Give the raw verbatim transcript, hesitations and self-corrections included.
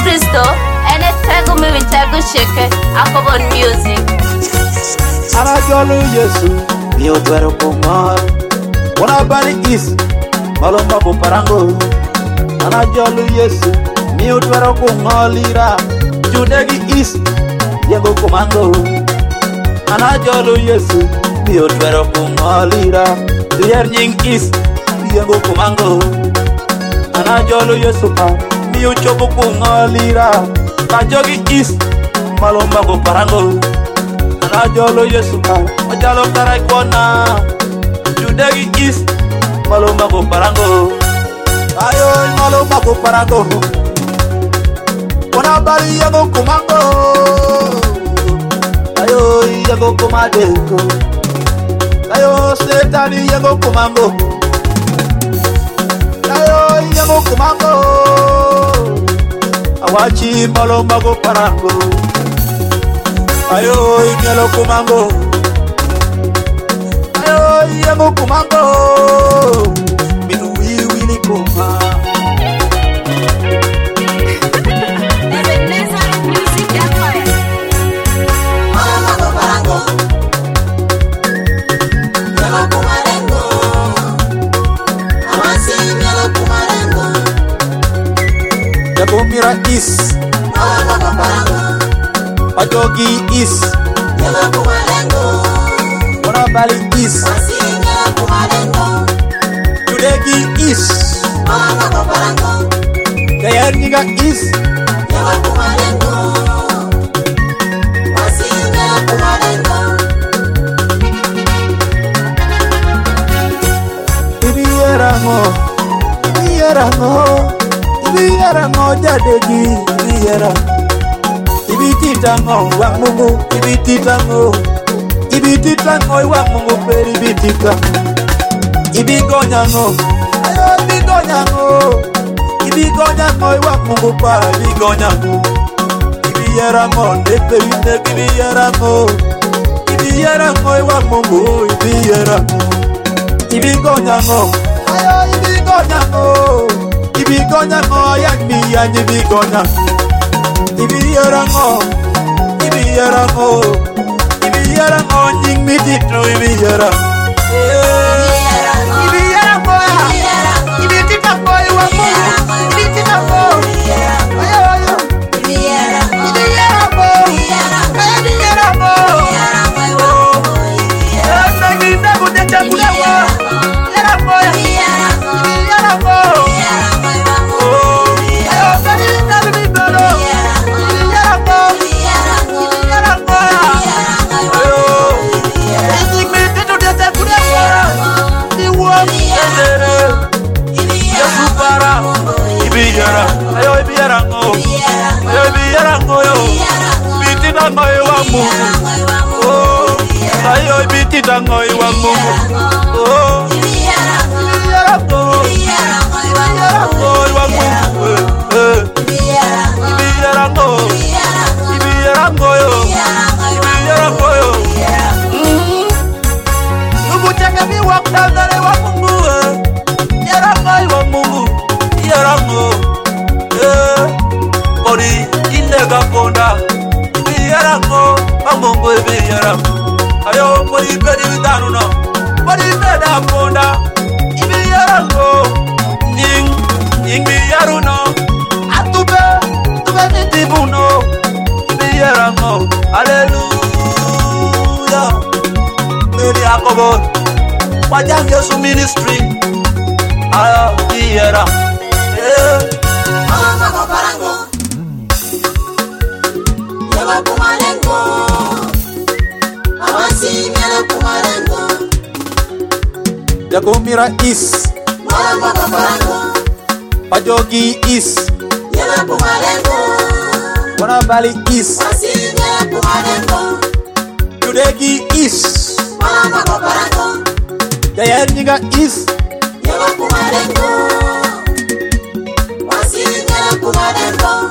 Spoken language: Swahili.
Kristo ene tego mi witego sheke akobon music. Anajolu Yesu mi odwero kumar Wana bali is malomba kuparango Anajolu Yesu mi odwero kumolira Judegi is yengo kumango Anajolu Yesu mi odwero kumolira Dier nying is yengo kumango Anajolu Yesu pa mi uchobo kumolira Kajogi is malomba kuparango Anajolo Yesu pa Majalo karai kona Judegi is Maloma ko parango Ayo maloma ko parango Wana bali yago kumango Ayo yago kumadeko Ayo setani yago kumango Ayo yago kumango Awachi maloma ko parango Ayo ingelo kumango Ayo ingelo kumango Minu wili kuma Ebeneza music yako. Mama go parango Ngelo kumarengo Awasi ngelo kumarengo Yakumira is Mama go parango Ajogi is Ngelo kumarengo Wana bali is Awasi ngelo kumarengo Judegi is Mama go parango Dier nyinga is Ngelo kumarengo Awasi ngelo kumarengo Ibierango Ibierango Ibierango jadegi Ibierango Ibititango wa Mungu Ibititango Ibititango wa Mungu peri ibitika Ibigonyango Ayo ibigonyango Ibigonyango wa Mungu pa ibigonyango Ibierango Nepe winde ibierango Ibierango wa Mungu Ibierango Ibigonyango Ayo ibigonyango Ibigonyango Yanmi yanyi ibigonyango Ibiyerango, ibiyerango, ibiyerango, nying mi ditro ibiyerango. Ibiyerango, ibititango iwa Mungu, ibititango. Ayo ayo. Ibiyerango, ibiyerango, ibiyerango. Nagi nagu deja kulewa. Ibiyerango, ibiyerango. Ayo nagi nagu bibelo. Ayo ibiyerango, ayo ibiyerango yo, ibitango iwa Mungu, oh, ayo ibitango iwa Mungu, oh, ibiyerango, ibiyerango iwa Mungu, eh, ibiyerango, ibiyerango yo, ibiyerango yo, nubu chaka mi wakdangare wa Mungu, ibiyerango iwa Mungu, ibiyerango. Ori inega ponda ibiyerango amongo ibiyerango ayo mori bedi bitanu no mori beda ponda ibiyerango ning ning biyeruno atube tube nitibuno ibiyerango hallelujah Mary Akobo Wajang Yesu ministry ayo ibiyerango eh Mama go parango Ngelo kumarengo Awasi ngelo kumarengo Yakumira is Mama go parango Pajogi is Ngelo kumarengo Wana bali is Awasi ngelo kumarengo Judegi is Mama go parango Dier nyinga is Ngelo kumarengo Awasi ngelo kumarengo